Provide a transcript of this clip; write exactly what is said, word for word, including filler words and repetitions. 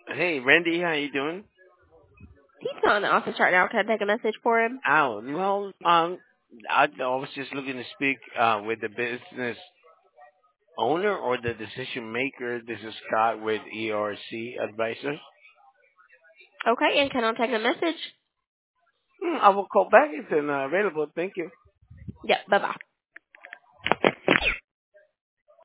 Hey, Randy, how you doing? He's not in the office right now. Can I take a message for him? Oh, well, um, I, I was just looking to speak uh, with the business owner or the decision maker. This is Scott with E R C Advisors. Okay, and can I take a message? Hmm, I will call back if it's uh, available. Thank you. Yep, bye-bye.